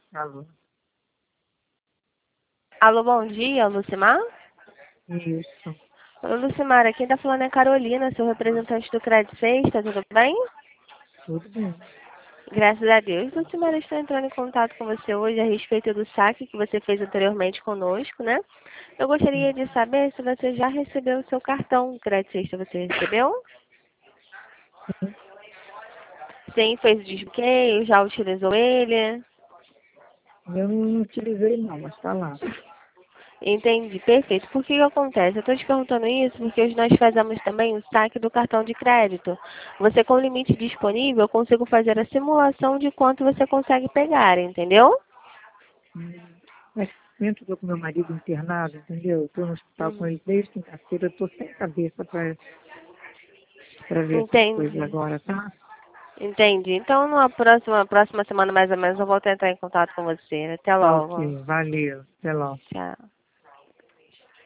Alô? Alô, bom dia, Lucimar? Isso. Oi, Lucimar, quem tá falando é Carolina, seu representante do Crédito Sexta, tudo bem? Tudo bem. Graças a Deus. Lucimar, estou entrando em contato com você hoje a respeito do saque que você fez anteriormente conosco, né? Eu gostaria de saber se você já recebeu o seu cartão Crédito Sexta, você recebeu? Sim. Sim, fez o desbloqueio, já utilizou ele? Eu não utilizei não, mas está lá. Entendi, perfeito. Por que que acontece? Eu estou te perguntando isso porque hoje nós fazemos também o saque do cartão de crédito. Você com o limite disponível, eu consigo fazer a simulação de quanto você consegue pegar, entendeu? Mas dentro estou com meu marido internado, entendeu? Estou no hospital com Uhum. ele desde quinta-feira. Estou sem cabeça para ver essas coisas Entendi, agora, tá? entendi. Então, numa próxima semana mais ou menos, eu vou tentar entrar em contato com você. Até Tá logo. ok. Valeu. Até logo. Tchau.